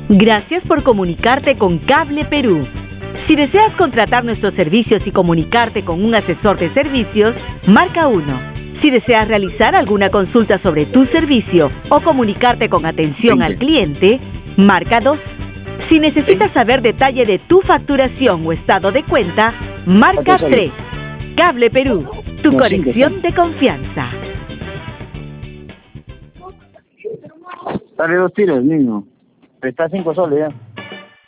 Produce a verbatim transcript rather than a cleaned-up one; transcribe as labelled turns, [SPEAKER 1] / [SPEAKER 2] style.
[SPEAKER 1] Gracias por comunicarte con Cable Perú. Si deseas contratar nuestros servicios y comunicarte con un asesor de servicios, marca uno. Si deseas realizar alguna consulta sobre tu servicio o comunicarte con atención al cliente, marca dos. Si necesitas saber detalle de tu facturación o estado de cuenta, marca tres. Cable Perú, tu conexión de confianza.
[SPEAKER 2] Dale dos tiros, niño. Está cinco soles ya.